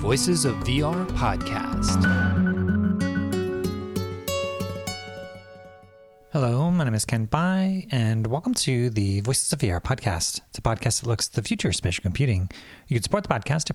Voices of VR podcast. Hello, my name is Ken Bai, and welcome to the Voices of VR podcast. It's a podcast that looks at the future of spatial computing. You can support the podcast at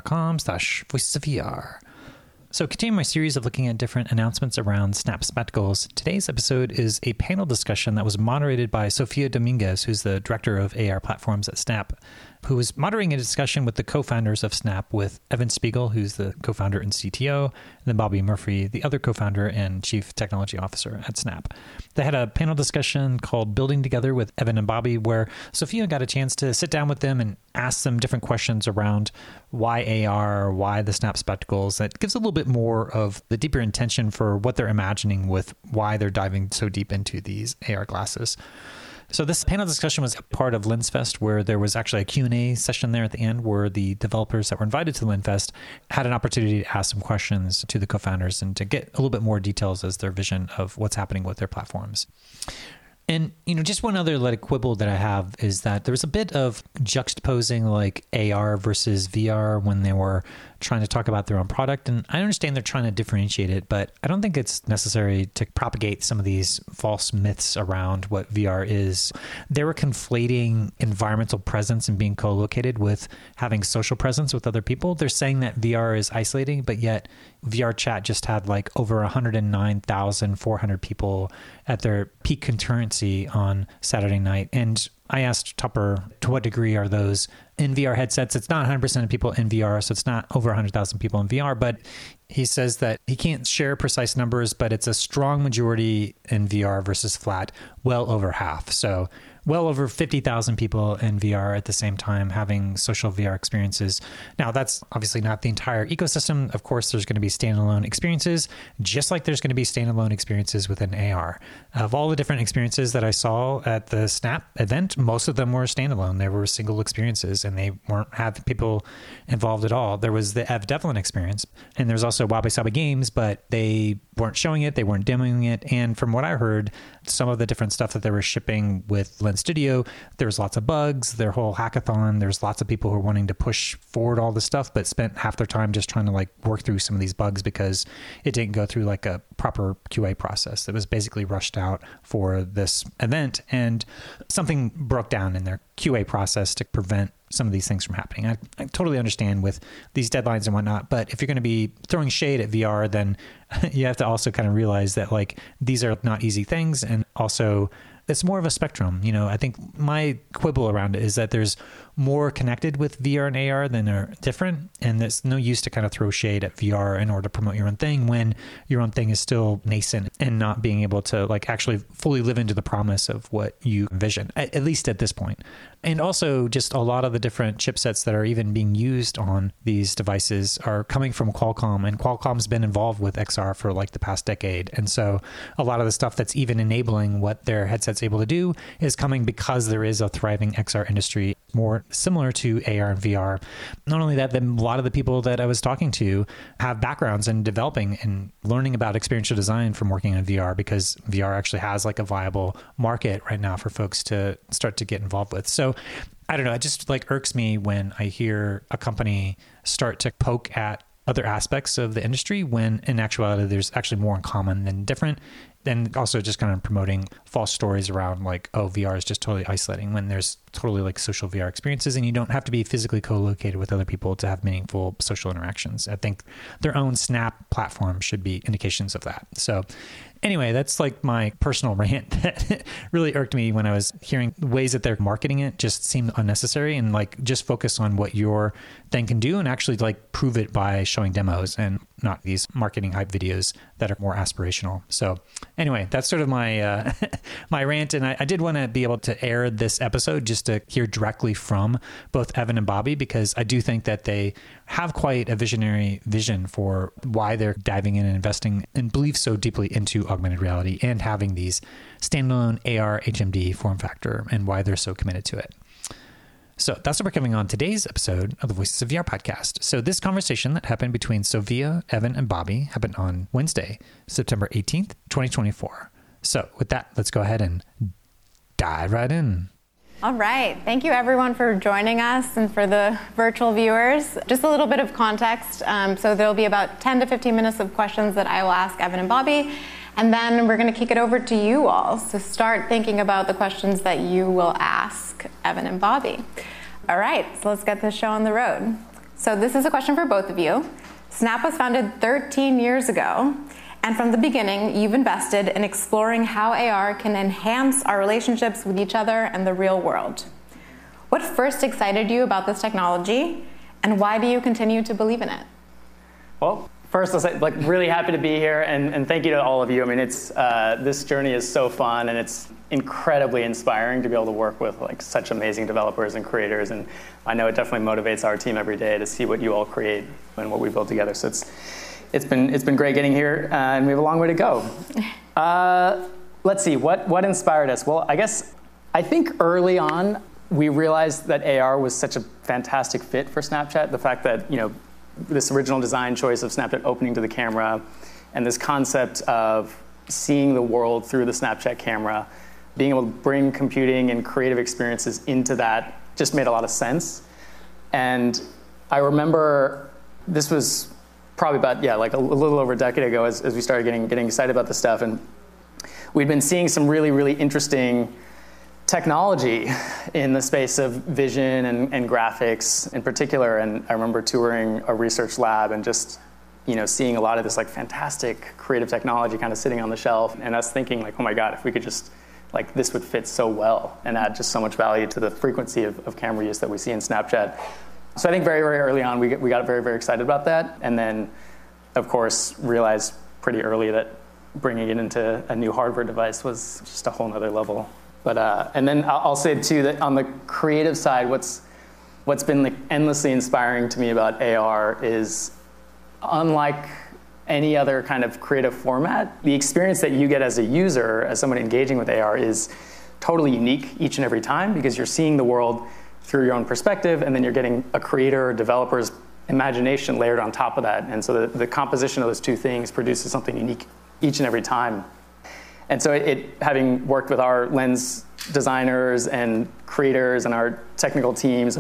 patreon.com/voicesofvr. So continuing my series of looking at different announcements around Snap Spectacles, today's episode is a panel discussion that was moderated by Sofia Dominguez, who's the director of AR platforms at Snap, who was moderating a discussion with the co-founders of Snap, with Evan Spiegel, who's the co-founder and CTO, and then Bobby Murphy, the other co-founder and chief technology officer at Snap. They had a panel discussion called Building Together with Evan and Bobby, where Sofia got a chance to sit down with them and ask them different questions around why AR, why the Snap Spectacles. That gives a little bit more of the deeper intention for what they're imagining with why they're diving so deep into these AR glasses. So this panel discussion was part of LensFest, where there was actually a Q&A session there at the end where the developers that were invited to LensFest had an opportunity to ask some questions to the co-founders and to get a little bit more details as their vision of what's happening with their platforms. And, just one other quibble that I have is that there was a bit of juxtaposing AR versus VR when they were trying to talk about their own product. And I understand they're trying to differentiate it, but I don't think it's necessary to propagate some of these false myths around what VR is. They were conflating environmental presence and being co-located with having social presence with other people. They're saying that VR is isolating, but yet VR chat just had over 109,400 people at their peak concurrency on Saturday night. And I asked Tupper, to what degree are those in VR headsets? It's not 100% of people in VR, so it's not over 100,000 people in VR, but he says that he can't share precise numbers, but it's a strong majority in VR versus flat, well over half. So well over 50,000 people in VR at the same time having social VR experiences. Now, that's obviously not the entire ecosystem. Of course, there's going to be standalone experiences, just like there's going to be standalone experiences within AR. Of all the different experiences that I saw at the Snap event, most of them were standalone. They were single experiences, and they weren't having people involved at all. There was the Ev Devlin experience, and there's also Wabi Sabi Games, but they weren't showing it, they weren't demoing it. And from what I heard, some of the different stuff that they were shipping with Lens Studio, there was lots of bugs, their whole hackathon. There's lots of people who are wanting to push forward all this stuff, but spent half their time just trying to work through some of these bugs because it didn't go through a proper QA process. It was basically rushed out for this event, and something broke down in their QA process to prevent some of these things from happening. I totally understand with these deadlines and whatnot, but if you're going to be throwing shade at VR, then you have to also kind of realize that these are not easy things, and also it's more of a spectrum. I think my quibble around it is that there's more connected with VR and AR than are different, and there's no use to kind of throw shade at VR in order to promote your own thing when your own thing is still nascent and not being able to actually fully live into the promise of what you envision, at least at this point. And also just a lot of the different chipsets that are even being used on these devices are coming from Qualcomm, and Qualcomm's been involved with XR for the past decade. And so a lot of the stuff that's even enabling what their headset's able to do is coming because there is a thriving XR industry, more similar to AR and VR. Not only that, then a lot of the people that I was talking to have backgrounds in developing and learning about experiential design from working on VR, because VR actually has a viable market right now for folks to start to get involved with. So I don't know, it just irks me when I hear a company start to poke at other aspects of the industry when in actuality there's actually more in common than different. And also just kind of promoting false stories around VR is just totally isolating, when there's totally social VR experiences, and you don't have to be physically co-located with other people to have meaningful social interactions. I think their own Snap platform should be indications of that. So anyway, that's my personal rant that really irked me when I was hearing ways that they're marketing it just seemed unnecessary, and just focus on what your thing can do and actually prove it by showing demos and not these marketing hype videos that are more aspirational. So anyway, that's sort of my my rant, and I did want to be able to air this episode just to hear directly from both Evan and Bobby, because I do think that they have quite a visionary vision for why they're diving in and investing and believe so deeply into augmented reality and having these standalone AR HMD form factor, and why they're so committed to it. So that's what we're covering on today's episode of the Voices of VR podcast. So this conversation that happened between Sofia, Evan, and Bobby happened on Wednesday, September 18th, 2024. So with that, let's go ahead and dive right in. All right. Thank you, everyone, for joining us and for the virtual viewers. Just a little bit of context. So there'll be about 10 to 15 minutes of questions that I will ask Evan and Bobby. And then we're going to kick it over to you all. So start thinking about the questions that you will ask Evan and Bobby. All right. So let's get this show on the road. So this is a question for both of you. Snap was founded 13 years ago. And from the beginning, you've invested in exploring how AR can enhance our relationships with each other and the real world. What first excited you about this technology, and why do you continue to believe in it? Well, first, I'll say, really happy to be here, and thank you to all of you. I mean, this journey is so fun, and it's incredibly inspiring to be able to work with such amazing developers and creators. And I know it definitely motivates our team every day to see what you all create and what we build together. So it's been great getting here, and we have a long way to go. Let's see, what inspired us? Well, I think early on, we realized that AR was such a fantastic fit for Snapchat. The fact that, this original design choice of Snapchat opening to the camera, and this concept of seeing the world through the Snapchat camera, being able to bring computing and creative experiences into that just made a lot of sense. And I remember this was probably about, a little over a decade ago as we started getting excited about this stuff. And we'd been seeing some really, really interesting technology in the space of vision and graphics in particular. And I remember touring a research lab and just, seeing a lot of this fantastic creative technology kind of sitting on the shelf, and us thinking oh my God, if we could just, this would fit so well and add just so much value to the frequency of camera use that we see in Snapchat. So I think very, very early on, we got very, very excited about that. And then, of course, realized pretty early that bringing it into a new hardware device was just a whole nother level. But and then I'll say, too, that on the creative side, what's been endlessly inspiring to me about AR is, unlike any other kind of creative format, the experience that you get as a user, as someone engaging with AR, is totally unique each and every time, because you're seeing the world through your own perspective, and then you're getting a creator or developer's imagination layered on top of that. And so the composition of those two things produces something unique each and every time. And so having worked with our lens designers and creators and our technical teams,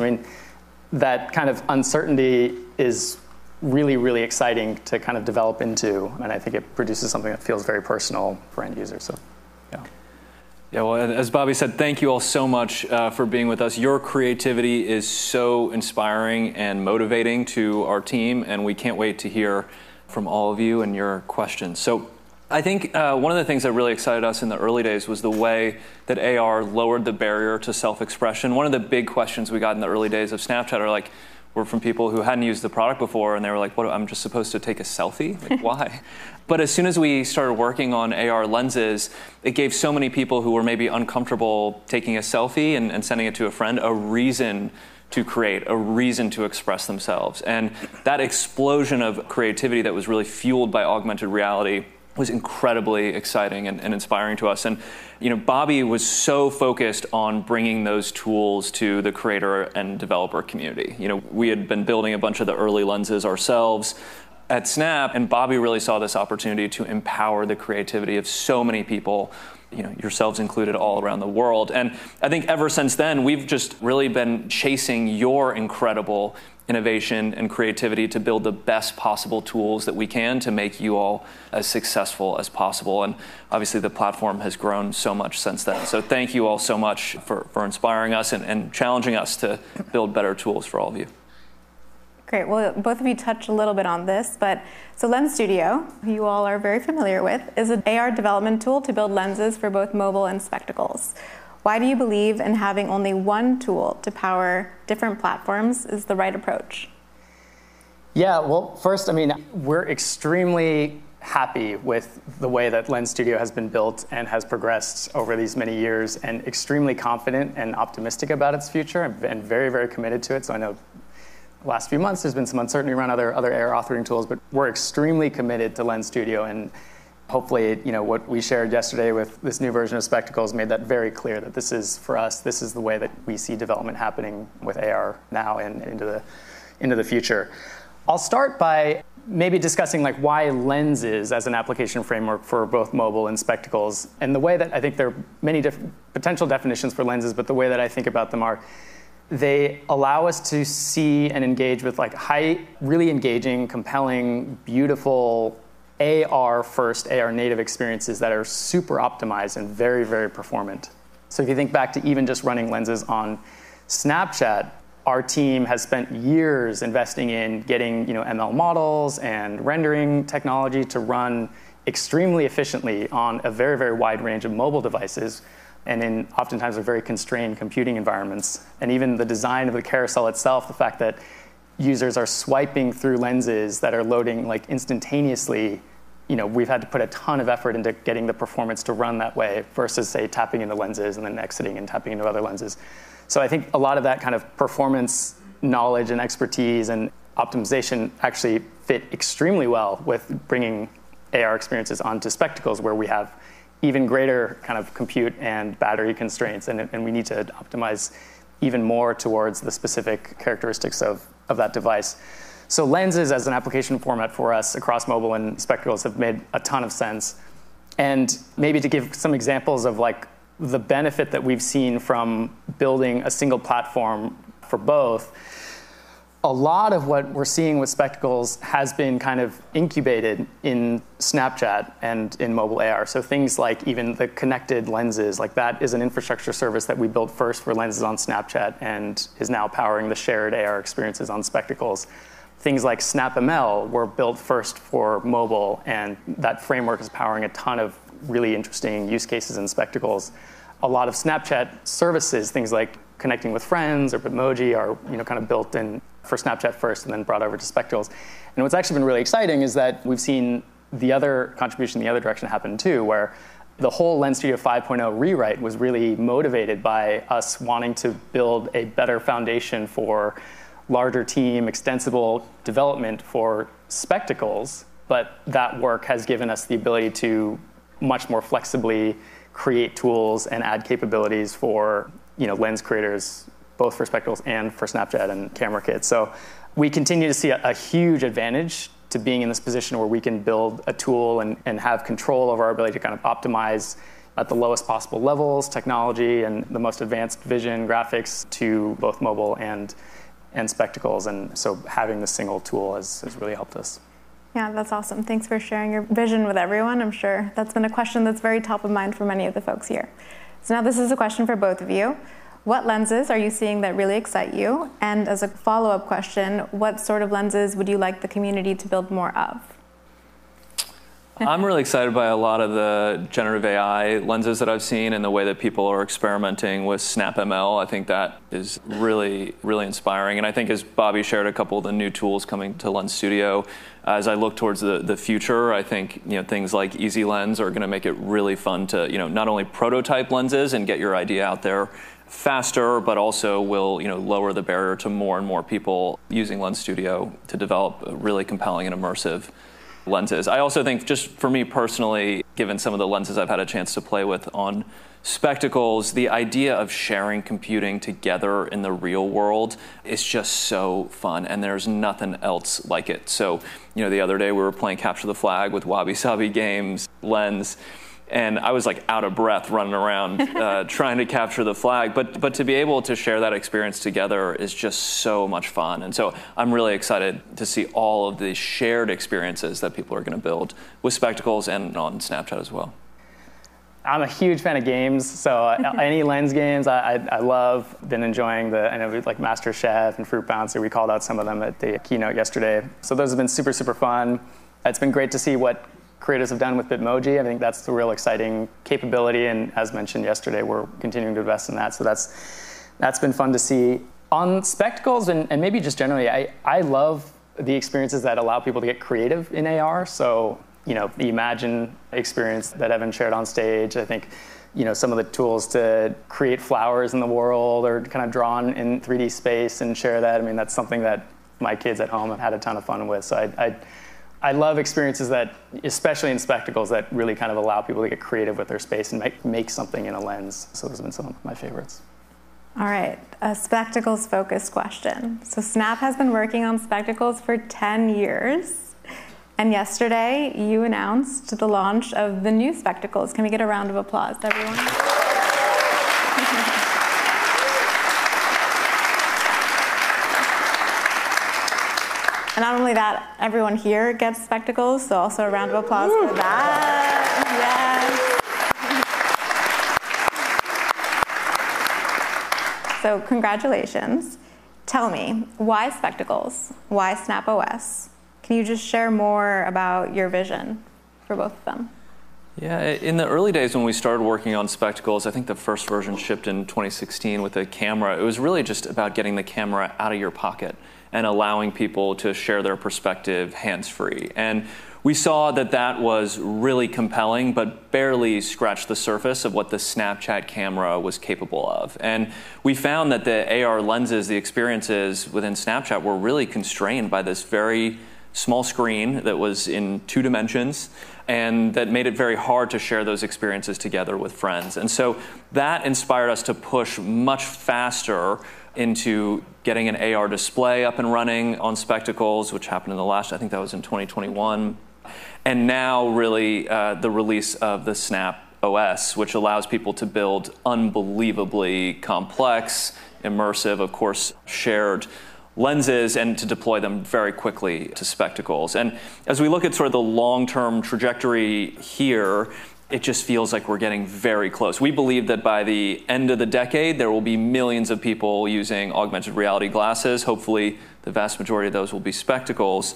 that kind of uncertainty is really, really exciting to kind of develop into. And I think it produces something that feels very personal for end users. So, yeah. Yeah, well, as Bobby said, thank you all so much for being with us. Your creativity is so inspiring and motivating to our team, and we can't wait to hear from all of you and your questions. So I think one of the things that really excited us in the early days was the way that AR lowered the barrier to self-expression. One of the big questions we got in the early days of Snapchat were from people who hadn't used the product before, and they were like, what, I'm just supposed to take a selfie? Why? But as soon as we started working on AR lenses, it gave so many people who were maybe uncomfortable taking a selfie and sending it to a friend a reason to create, a reason to express themselves. And that explosion of creativity that was really fueled by augmented reality was incredibly exciting and inspiring to us. And Bobby was so focused on bringing those tools to the creator and developer community. We had been building a bunch of the early lenses ourselves at Snap, and Bobby really saw this opportunity to empower the creativity of so many people, yourselves included, all around the world. And I think ever since then, we've just really been chasing your incredible innovation and creativity to build the best possible tools that we can to make you all as successful as possible. And obviously the platform has grown so much since then. So thank you all so much for inspiring us and challenging us to build better tools for all of you. Great. Well, both of you touched a little bit on this, but so Lens Studio, who you all are very familiar with, is an AR development tool to build lenses for both mobile and spectacles. Why do you believe in having only one tool to power different platforms is the right approach? Yeah, well, first, we're extremely happy with the way that Lens Studio has been built and has progressed over these many years, and extremely confident and optimistic about its future, and very, very committed to it. So I know the last few months there's been some uncertainty around other AR authoring tools, but we're extremely committed to Lens Studio, and hopefully, what we shared yesterday with this new version of Spectacles made that very clear, that this is, for us, this is the way that we see development happening with AR now and into the future. I'll start by maybe discussing like why lenses as an application framework for both mobile and spectacles. And the way that I think there are many different potential definitions for lenses, but the way that I think about them are they allow us to see and engage with like really engaging, compelling, beautiful AR first, AR native experiences that are super optimized and very, very performant. So if you think back to even just running lenses on Snapchat, our team has spent years investing in getting ML models and rendering technology to run extremely efficiently on a very, very wide range of mobile devices and in oftentimes are very constrained computing environments. And even the design of the carousel itself, the fact that users are swiping through lenses that are loading like instantaneously, we've had to put a ton of effort into getting the performance to run that way versus, say, tapping into lenses and then exiting and tapping into other lenses. So I think a lot of that kind of performance knowledge and expertise and optimization actually fit extremely well with bringing AR experiences onto spectacles where we have even greater kind of compute and battery constraints, and we need to optimize even more towards the specific characteristics of that device. So lenses as an application format for us across mobile and spectacles have made a ton of sense. And maybe to give some examples of like the benefit that we've seen from building a single platform for both, a lot of what we're seeing with spectacles has been kind of incubated in Snapchat and in mobile AR. So things like even the connected lenses, like that is an infrastructure service that we built first for lenses on Snapchat and is now powering the shared AR experiences on spectacles. Things like SnapML were built first for mobile, and that framework is powering a ton of really interesting use cases in spectacles. A lot of Snapchat services, things like connecting with friends or Bitmoji, are kind of built in for Snapchat first and then brought over to spectacles. And what's actually been really exciting is that we've seen the other contribution the other direction happen too, where the whole Lens Studio 5.0 rewrite was really motivated by us wanting to build a better foundation for larger team, extensible development for spectacles, but that work has given us the ability to much more flexibly create tools and add capabilities for lens creators, both for spectacles and for Snapchat and camera kits. So we continue to see a huge advantage to being in this position where we can build a tool and have control over our ability to kind of optimize at the lowest possible levels, technology and the most advanced vision graphics to both mobile and spectacles. And so having this single tool has really helped us. Yeah, that's awesome. Thanks for sharing your vision with everyone. I'm sure that's been a question that's very top of mind for many of the folks here. So now this is a question for both of you. What lenses are you seeing that really excite you? And as a follow-up question, what sort of lenses would you like the community to build more of? I'm really excited by a lot of the generative AI lenses that I've seen and the way that people are experimenting with SnapML. I think that is really, really inspiring. And I think as Bobby shared a couple of the new tools coming to Lens Studio, as I look towards the future, I think things like Easy Lens are going to make it really fun to not only prototype lenses and get your idea out there faster, but also will lower the barrier to more and more people using Lens Studio to develop really compelling and immersive lenses. I also think, just for me personally, given some of the lenses I've had a chance to play with on spectacles, the idea of sharing computing together in the real world is just so fun, and there's nothing else like it. So, the other day we were playing Capture the Flag with Wabi Sabi Games Lens, and I was like out of breath running around trying to capture the flag. But to be able to share that experience together is just so much fun. And so I'm really excited to see all of the shared experiences that people are going to build with spectacles and on Snapchat as well. I'm a huge fan of games, so any lens games I love. Been enjoying I know like Master Chef and Fruit Bouncer. We called out some of them at the keynote yesterday. So those have been super, super fun. It's been great to see what creators have done with Bitmoji. I think that's the real exciting capability, and as mentioned yesterday, we're continuing to invest in that. So that's been fun to see. On spectacles and maybe just generally, I love the experiences that allow people to get creative in AR. So the Imagine experience that Evan shared on stage, I think some of the tools to create flowers in the world or kind of drawn in 3D space and share that. I mean, that's something that my kids at home have had a ton of fun with. So I love experiences that, especially in spectacles, that really kind of allow people to get creative with their space and make something in a lens. So those have been some of my favorites. All right, a spectacles-focused question. So Snap has been working on spectacles for 10 years. And yesterday, you announced the launch of the new spectacles. Can we get a round of applause, everyone? And not only that, everyone here gets spectacles, so also a round of applause for that. Yes. So congratulations. Tell me, why spectacles? Why Snap OS? Can you just share more about your vision for both of them? Yeah, in the early days when we started working on spectacles, I think the first version shipped in 2016 with a camera. It was really just about getting the camera out of your pocket and allowing people to share their perspective hands-free. And we saw that that was really compelling, but barely scratched the surface of what the Snapchat camera was capable of. And we found that the AR lenses, the experiences within Snapchat, were really constrained by this very small screen that was in 2 dimensions, and that made it very hard to share those experiences together with friends. And so that inspired us to push much faster into getting an AR display up and running on spectacles, which happened in the last, I think that was in 2021. And now really the release of the Snap OS, which allows people to build unbelievably complex, immersive, of course, shared lenses and to deploy them very quickly to spectacles. And as we look at sort of the long-term trajectory here, it just feels like we're getting very close. We believe that by the end of the decade, there will be millions of people using augmented reality glasses. Hopefully, the vast majority of those will be spectacles.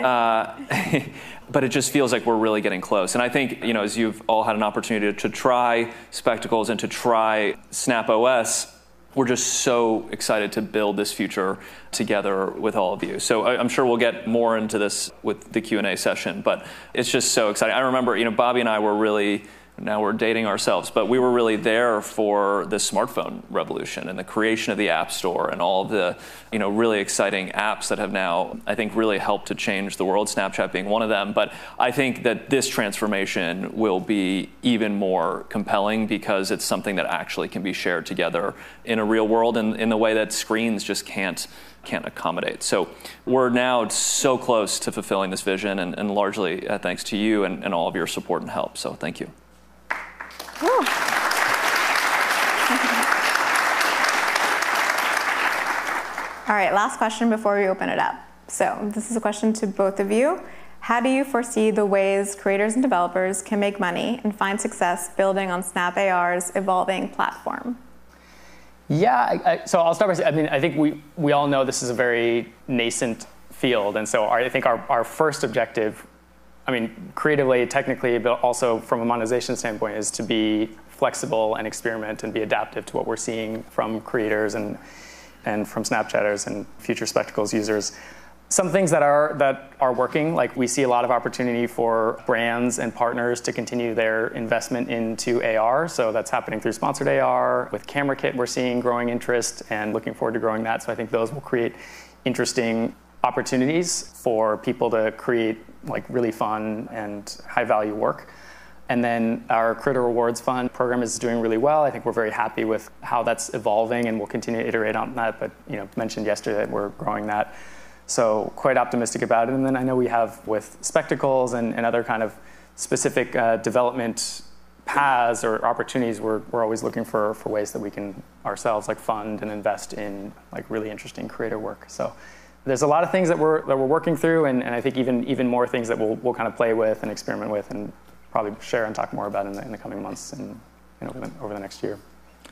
But it just feels like we're really getting close. And I think, as you've all had an opportunity to try spectacles and to try Snap OS, we're just so excited to build this future together with all of you. So I'm sure we'll get more into this with the Q&A session, but it's just so exciting. I remember, Bobby and I were really, now we're dating ourselves, but we were really there for the smartphone revolution and the creation of the App Store and all of the, really exciting apps that have now, I think, really helped to change the world, Snapchat being one of them. But I think that this transformation will be even more compelling because it's something that actually can be shared together in a real world in the way that screens just can't accommodate. So we're now so close to fulfilling this vision, and largely thanks to you and all of your support and help. So thank you. All right, last question before we open it up. So this is a question to both of you. How do you foresee the ways creators and developers can make money and find success building on Snap AR's evolving platform? Yeah, so I'll start by saying, I think we all know this is a very nascent field, and so I think our first objective, creatively, technically, but also from a monetization standpoint, is to be flexible and experiment and be adaptive to what we're seeing from creators and from Snapchatters and future spectacles users. Some things that are working, like we see a lot of opportunity for brands and partners to continue their investment into AR. So that's happening through sponsored AR. With Camera Kit, we're seeing growing interest and looking forward to growing that. So I think those will create interesting opportunities for people to create really fun and high value work. And then our Creator Rewards Fund program is doing really well. I think we're very happy with how that's evolving, and we'll continue to iterate on that. But mentioned yesterday that we're growing that. So quite optimistic about it. And then I know we have with spectacles and other kind of specific development paths or opportunities, we're always looking for ways that we can ourselves fund and invest in really interesting creator work. So there's a lot of things that we're working through, and I think even more things that we'll kind of play with and experiment with and probably share and talk more about in the coming months and over the next year.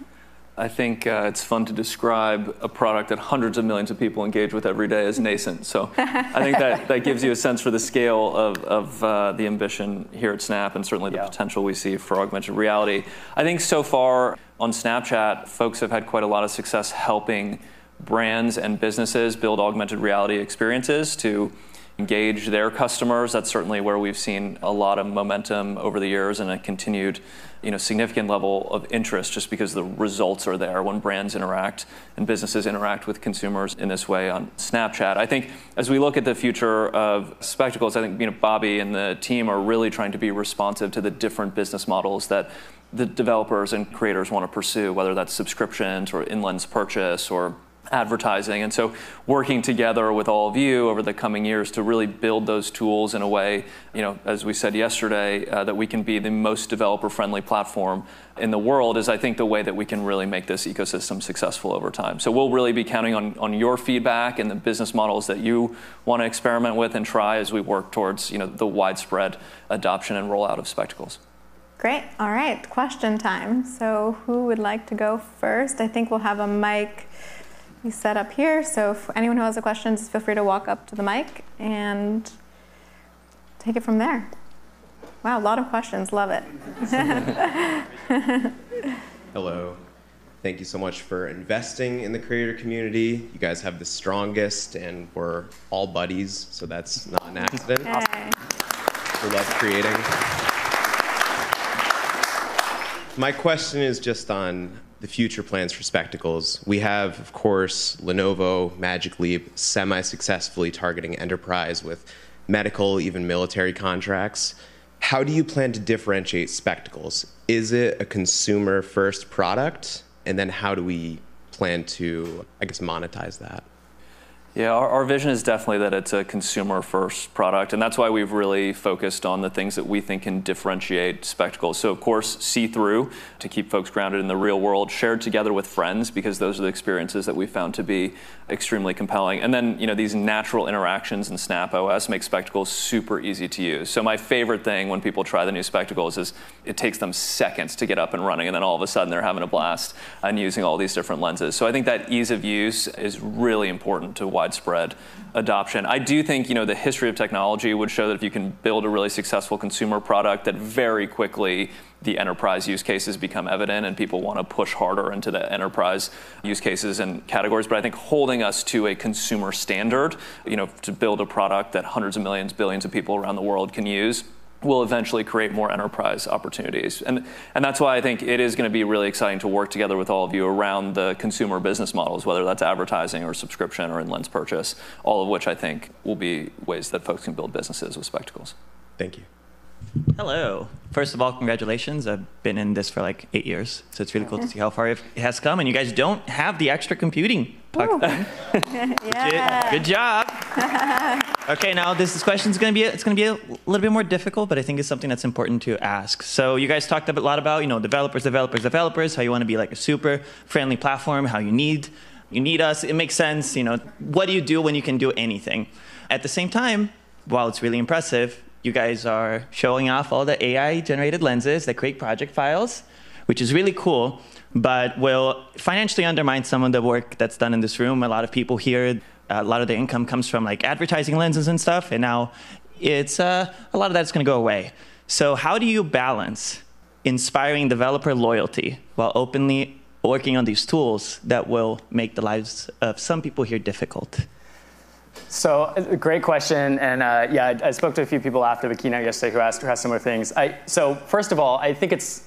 I think it's fun to describe a product that hundreds of millions of people engage with every day as nascent. So I think that gives you a sense for the scale of the ambition here at Snap, and certainly the potential we see for augmented reality. I think so far on Snapchat, folks have had quite a lot of success helping brands and businesses build augmented reality experiences to engage their customers. That's certainly where we've seen a lot of momentum over the years and a continued significant level of interest, just because the results are there when brands interact and businesses interact with consumers in this way on Snapchat. I think as we look at the future of spectacles, I think Bobby and the team are really trying to be responsive to the different business models that the developers and creators want to pursue, whether that's subscriptions or in-lens purchase or advertising. And so working together with all of you over the coming years to really build those tools in a way, as we said yesterday, that we can be the most developer-friendly platform in the world is, I think, the way that we can really make this ecosystem successful over time. So we'll really be counting on your feedback and the business models that you want to experiment with and try as we work towards, the widespread adoption and rollout of Spectacles. Great. All right. Question time. So who would like to go first? I think we'll have a mic set up here. So if anyone who has a question, just feel free to walk up to the mic and take it from there. Wow, a lot of questions. Love it. Hello. Thank you so much for investing in the creator community. You guys have the strongest, and we're all buddies, so that's not an accident. Hey. We love creating. My question is just on the future plans for Spectacles. We have, of course, Lenovo, Magic Leap, semi-successfully targeting enterprise with medical, even military contracts. How do you plan to differentiate Spectacles? Is it a consumer-first product? And then how do we plan to, monetize that? Yeah, our vision is definitely that it's a consumer-first product, and that's why we've really focused on the things that we think can differentiate Spectacles. So, of course, see-through to keep folks grounded in the real world, shared together with friends, because those are the experiences that we found to be extremely compelling. And then, these natural interactions in Snap OS make Spectacles super easy to use. So my favorite thing when people try the new Spectacles is it takes them seconds to get up and running, and then all of a sudden they're having a blast and using all these different lenses. So I think that ease of use is really important to widespread adoption. I do think, the history of technology would show that if you can build a really successful consumer product, that very quickly the enterprise use cases become evident and people want to push harder into the enterprise use cases and categories. But I think holding us to a consumer standard, to build a product that hundreds of millions, billions of people around the world can use, will eventually create more enterprise opportunities. And that's why I think it is going to be really exciting to work together with all of you around the consumer business models, whether that's advertising or subscription or in-lens purchase, all of which I think will be ways that folks can build businesses with Spectacles. Thank you. Hello. First of all, congratulations. I've been in this for like 8 years, so it's really cool to see how far it has come. And you guys don't have the extra computing. Yeah. Good job. Okay, now this question's going to be a little bit more difficult, but I think it's something that's important to ask. So you guys talked a lot about developers, how you want to be like a super friendly platform, how you need us. It makes sense. What do you do when you can do anything? At the same time, while it's really impressive, you guys are showing off all the AI-generated lenses that create project files, which is really cool, but will financially undermine some of the work that's done in this room. A lot of people here, a lot of the income comes from like advertising lenses and stuff, and now it's a lot of that's going to go away. So how do you balance inspiring developer loyalty while openly working on these tools that will make the lives of some people here difficult? So, great question, and I spoke to a few people after the keynote yesterday who asked similar things. So first of all, I think it's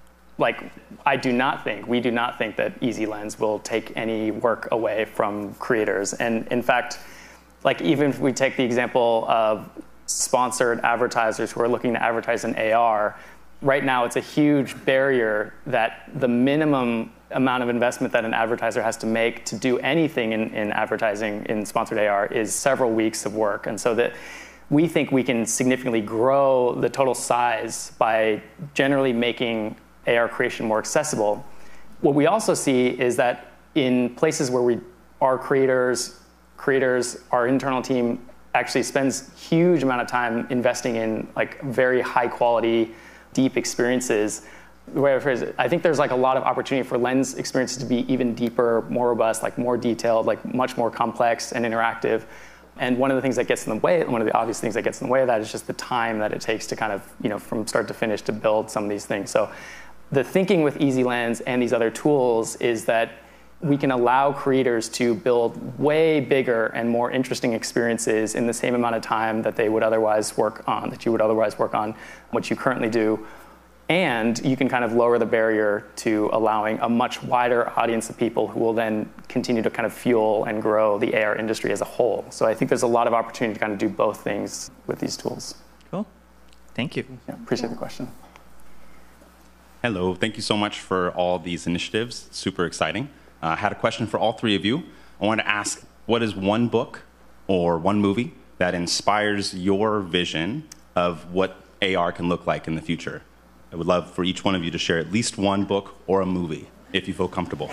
we do not think that Easy Lens will take any work away from creators. And in fact, even if we take the example of sponsored advertisers who are looking to advertise in AR, right now it's a huge barrier that the minimum amount of investment that an advertiser has to make to do anything in advertising in sponsored AR is several weeks of work. And so that we think we can significantly grow the total size by generally making AR creation more accessible. What we also see is that in places where our creators, our internal team actually spends huge amount of time investing in very high quality, deep experiences. The way I phrase it, I think there's a lot of opportunity for lens experiences to be even deeper, more robust, more detailed, much more complex and interactive. And one of the things that gets in the way, one of the obvious things that gets in the way of that is just the time that it takes to kind of, from start to finish to build some of these things. So the thinking with Easy Lens and these other tools is that we can allow creators to build way bigger and more interesting experiences in the same amount of time that you would otherwise work on what you currently do. And you can kind of lower the barrier to allowing a much wider audience of people who will then continue to kind of fuel and grow the AR industry as a whole. So I think there's a lot of opportunity to kind of do both things with these tools. Cool. Thank you. Yeah, appreciate the question. Hello. Thank you so much for all these initiatives. Super exciting. I had a question for all three of you. I want to ask, what is one book or one movie that inspires your vision of what AR can look like in the future? I would love for each one of you to share at least one book or a movie, if you feel comfortable.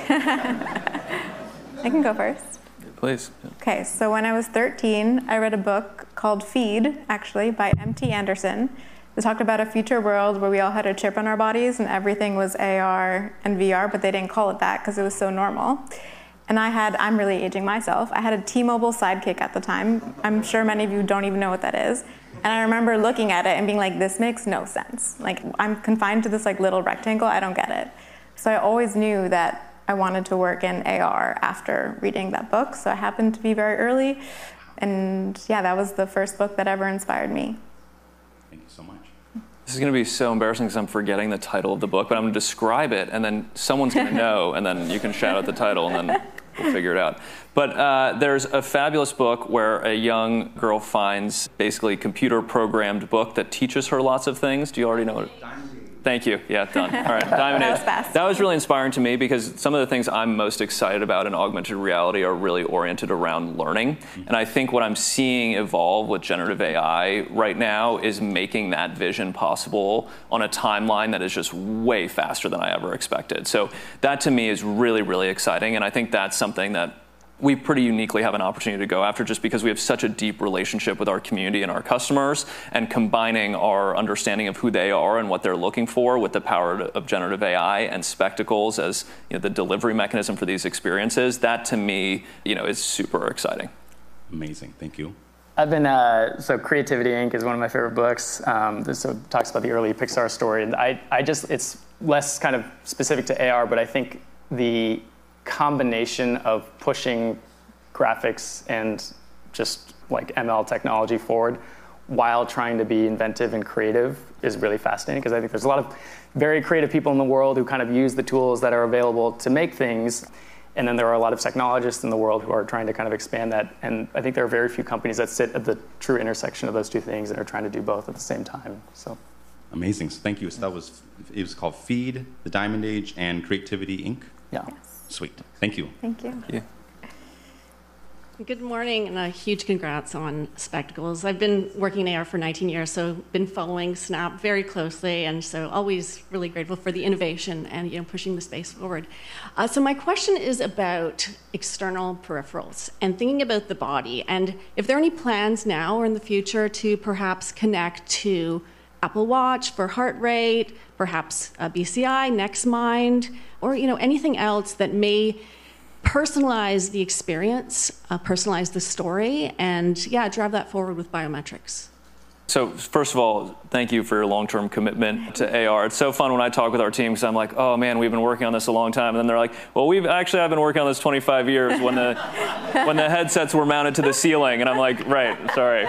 I can go first. Please. Okay, so when I was 13, I read a book called Feed, actually, by M.T. Anderson. It talked about a future world where we all had a chip on our bodies and everything was AR and VR, but they didn't call it that because it was so normal. And I'm really aging myself, I had a T-Mobile Sidekick at the time. I'm sure many of you don't even know what that is. And I remember looking at it and being like, this makes no sense. Like, I'm confined to this like little rectangle, I don't get it. So I always knew that I wanted to work in AR after reading that book, so I happened to be very early. And yeah, that was the first book that ever inspired me. Thank you so much. This is going to be so embarrassing because I'm forgetting the title of the book, but I'm going to describe it, and then someone's going to know, and then you can shout out the title, and then we'll figure it out. But there's a fabulous book where a young girl finds basically a computer-programmed book that teaches her lots of things. Do you already know it? Thank you. Yeah, done. All right, Diamond Age. That was really inspiring to me because some of the things I'm most excited about in augmented reality are really oriented around learning. And I think what I'm seeing evolve with generative AI right now is making that vision possible on a timeline that is just way faster than I ever expected. So that to me is really, really exciting. And I think that's something that we pretty uniquely have an opportunity to go after just because we have such a deep relationship with our community and our customers, and combining our understanding of who they are and what they're looking for with the power of generative AI and Spectacles as the delivery mechanism for these experiences, that to me is super exciting. Amazing. Thank you. I've been, so Creativity Inc. is one of my favorite books. This talks about the early Pixar story. And it's less kind of specific to AR, but I think the combination of pushing graphics and just like ML technology forward while trying to be inventive and creative is really fascinating, because I think there's a lot of very creative people in the world who kind of use the tools that are available to make things. And then there are a lot of technologists in the world who are trying to kind of expand that. And I think there are very few companies that sit at the true intersection of those two things and are trying to do both at the same time. So amazing. So thank you. So it was called Feed, The Diamond Age, and Creativity Inc. Yeah. Yes. Sweet. Thank you. Thank you. Yeah. Good morning, and a huge congrats on Spectacles. I've been working in AR for 19 years, so been following Snap very closely, and so always really grateful for the innovation and pushing the space forward. So my question is about external peripherals and thinking about the body, and if there are any plans now or in the future to perhaps connect to Apple Watch for heart rate, perhaps BCI, NextMind, or anything else that may personalize the experience, personalize the story, and drive that forward with biometrics. So first of all, thank you for your long-term commitment to AR. It's so fun when I talk with our team because I'm like, oh man, we've been working on this a long time. And then they're like, well, I've been working on this 25 years when the headsets were mounted to the ceiling. And I'm like, right, sorry.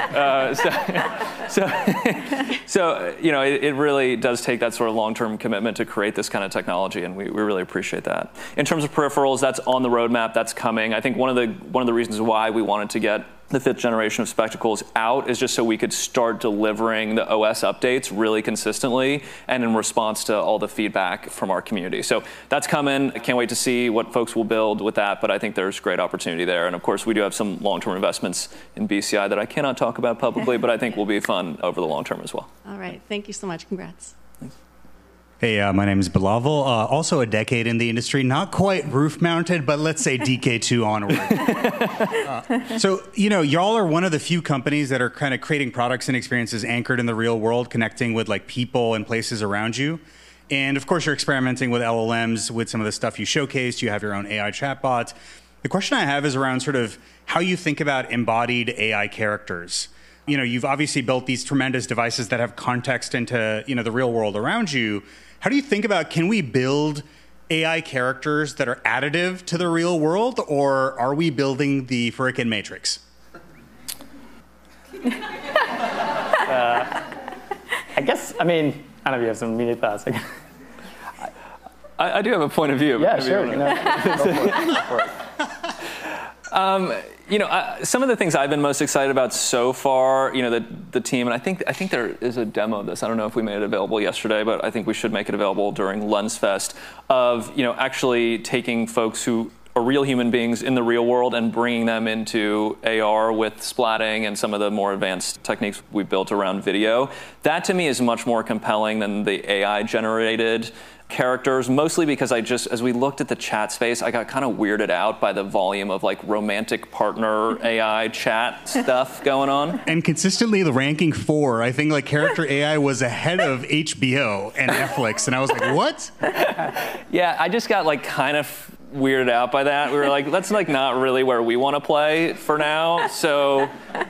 So it really does take that sort of long-term commitment to create this kind of technology, and we really appreciate that. In terms of peripherals, that's on the roadmap, that's coming. I think one of the reasons why we wanted to get the 5th generation of Spectacles out is just so we could start delivering the OS updates really consistently and in response to all the feedback from our community. So that's coming. I can't wait to see what folks will build with that, but I think there's great opportunity there. And of course, we do have some long-term investments in BCI that I cannot talk about publicly, but I think will be fun over the long term as well. All right. Thank you so much. Congrats. Hey, my name is Bilaval. Also a decade in the industry, not quite roof-mounted, but let's say DK2 onward. So, y'all are one of the few companies that are kind of creating products and experiences anchored in the real world, connecting with like people and places around you. And of course, you're experimenting with LLMs with some of the stuff you showcased. You have your own AI chatbot. The question I have is around sort of how you think about embodied AI characters. You've obviously built these tremendous devices that have context into, the real world around you. How do you think about, can we build AI characters that are additive to the real world, or are we building the frickin' Matrix? I guess, I don't know if you have some immediate thoughts. I do have a point of view. Yeah, sure. Go for it. Some of the things I've been most excited about so far, the team, and I think there is a demo of this. I don't know if we made it available yesterday, but I think we should make it available during LensFest, of actually taking folks who real human beings in the real world and bringing them into AR with splatting and some of the more advanced techniques we built around video. That to me is much more compelling than the AI generated characters, mostly because as we looked at the chat space, I got kind of weirded out by the volume of like romantic partner AI chat stuff going on. And consistently the ranking 4, I think like character AI was ahead of HBO and Netflix. And I was like, what? Yeah, I just got like kind of weirded out by that. We were like, that's like not really where we want to play for now. So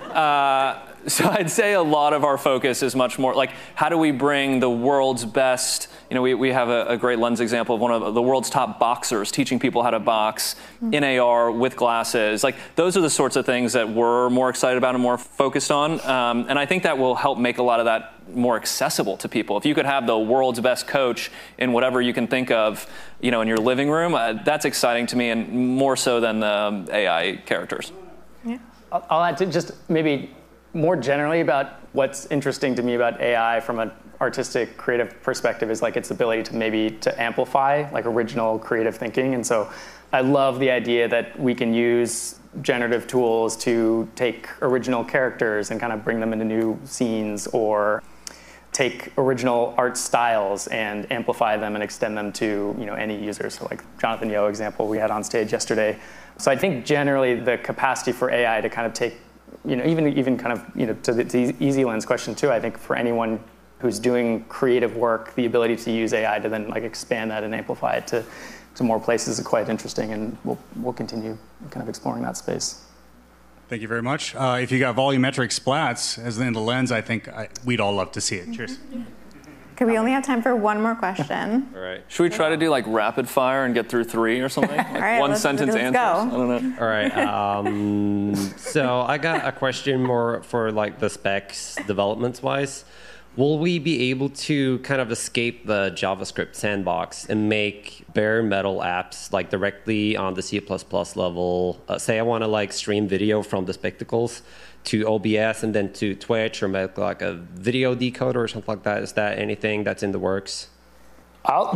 I'd say a lot of our focus is much more like, how do we bring the world's best, we have a great lens example of one of the world's top boxers teaching people how to box in AR with glasses. Like, those are the sorts of things that we're more excited about and more focused on. And I think that will help make a lot of that more accessible to people. If you could have the world's best coach in whatever you can think of, in your living room, that's exciting to me, and more so than the AI characters. Yeah. I'll add to just maybe more generally about what's interesting to me about AI from an artistic creative perspective is like its ability to amplify like original creative thinking. And so I love the idea that we can use generative tools to take original characters and kind of bring them into new scenes, or take original art styles and amplify them and extend them to any user. So like Jonathan Yeo example we had on stage yesterday. So I think generally the capacity for AI to kind of take even kind of to the easy lens question too, I think for anyone who's doing creative work, the ability to use AI to then like expand that and amplify it to more places is quite interesting, and we'll continue kind of exploring that space. Thank you very much. If you got volumetric splats as in the lens, I think we'd all love to see it. Cheers. Okay, we only have time for one more question. All right. Should we try to do like rapid fire and get through 3 or something? Like all right, one sentence let's answers? go. I don't know. All right. So I got a question more for like the specs developments wise. Will we be able to kind of escape the JavaScript sandbox and make bare metal apps like directly on the C++ level? Say I want to like stream video from the Spectacles to OBS and then to Twitch, or make like a video decoder or something like that. Is that anything that's in the works? To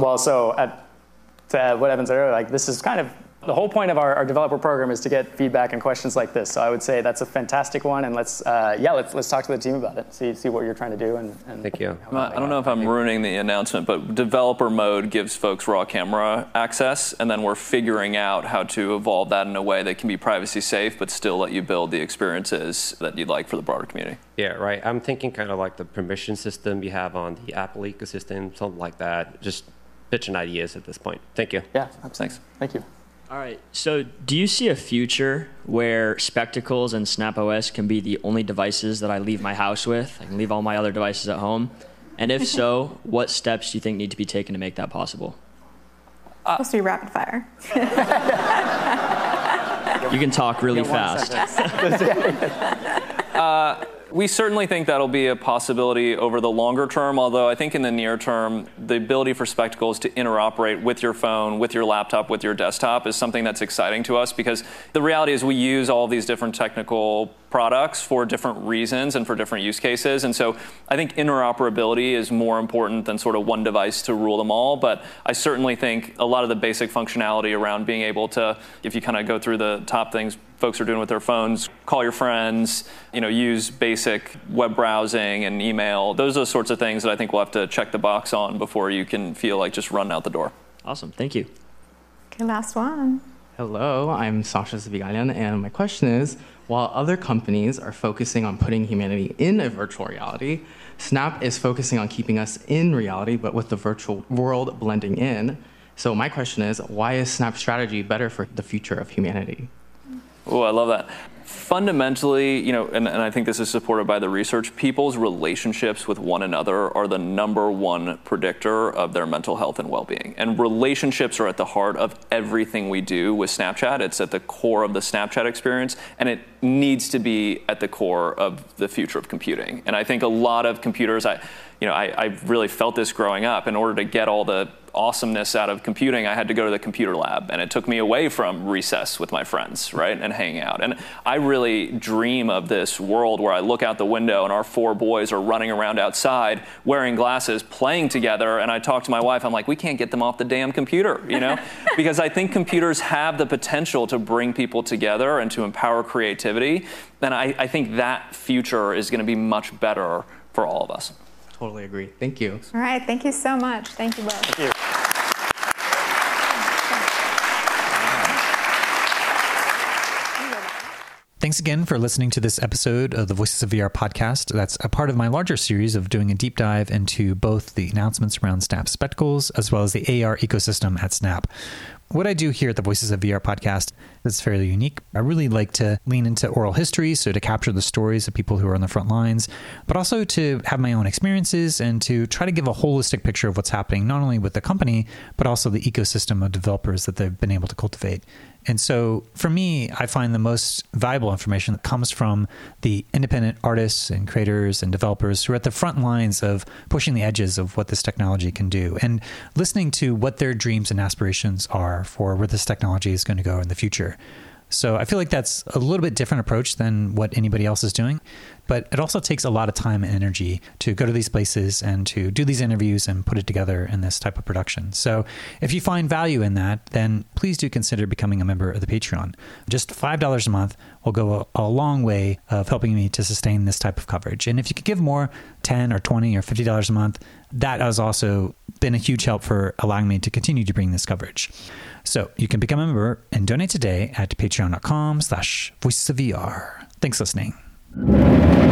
what Evan said earlier, like this is kind of the whole point of our developer program is to get feedback and questions like this. So I would say that's a fantastic one, and let's talk to the team about it. See what you're trying to do. And thank you. I don't know if I'm ruining the announcement, but developer mode gives folks raw camera access, and then we're figuring out how to evolve that in a way that can be privacy safe, but still let you build the experiences that you'd like for the broader community. Yeah, right. I'm thinking kind of like the permission system you have on the Apple ecosystem, something like that. Just pitching ideas at this point. Thank you. Yeah, thanks. Thank you. All right, so do you see a future where Spectacles and Snap OS can be the only devices that I leave my house with? I can leave all my other devices at home. And if so, what steps do you think need to be taken to make that possible? Supposed to be rapid fire. You can talk really fast. We certainly think that'll be a possibility over the longer term, although I think in the near term, the ability for Spectacles to interoperate with your phone, with your laptop, with your desktop is something that's exciting to us, because the reality is we use all these different technical products for different reasons and for different use cases. And so I think interoperability is more important than sort of one device to rule them all. But I certainly think a lot of the basic functionality around being able to, if you kind of go through the top things folks are doing with their phones, call your friends, use basic web browsing and email. Those are the sorts of things that I think we'll have to check the box on before you can feel like just running out the door. Awesome. Thank you. Okay, last one. Hello, I'm Sasha Zvigalyan, and my question is, while other companies are focusing on putting humanity in a virtual reality, Snap is focusing on keeping us in reality, but with the virtual world blending in. So my question is, why is Snap's strategy better for the future of humanity? Oh, I love that. Fundamentally, and I think this is supported by the research, people's relationships with one another are the number one predictor of their mental health and well-being. And relationships are at the heart of everything we do with Snapchat. It's at the core of the Snapchat experience, and it needs to be at the core of the future of computing. And I think a lot of computers, I really felt this growing up. In order to get all the awesomeness out of computing, I had to go to the computer lab, and it took me away from recess with my friends, right, and hanging out. And I really dream of this world where I look out the window and our 4 boys are running around outside wearing glasses, playing together, and I talk to my wife, I'm like, we can't get them off the damn computer, you know? Because I think computers have the potential to bring people together and to empower creativity, and I think that future is going to be much better for all of us. Totally agree. Thank you. All right. Thank you so much. Thank you both. Thank you. Thanks again for listening to this episode of the Voices of VR podcast. That's a part of my larger series of doing a deep dive into both the announcements around Snap Spectacles as well as the AR ecosystem at Snap. What I do here at the Voices of VR podcast is fairly unique. I really like to lean into oral history, so to capture the stories of people who are on the front lines, but also to have my own experiences and to try to give a holistic picture of what's happening, not only with the company, but also the ecosystem of developers that they've been able to cultivate. And so for me, I find the most valuable information that comes from the independent artists and creators and developers who are at the front lines of pushing the edges of what this technology can do and listening to what their dreams and aspirations are for where this technology is going to go in the future. So I feel like that's a little bit different approach than what anybody else is doing, but it also takes a lot of time and energy to go to these places and to do these interviews and put it together in this type of production. So if you find value in that, then please do consider becoming a member of the Patreon. Just $5 a month will go a long way of helping me to sustain this type of coverage. And if you could give more, $10 or $20 or $50 a month, that has also been a huge help for allowing me to continue to bring this coverage. So you can become a member and donate today at patreon.com/voicesofvr. Thanks for listening.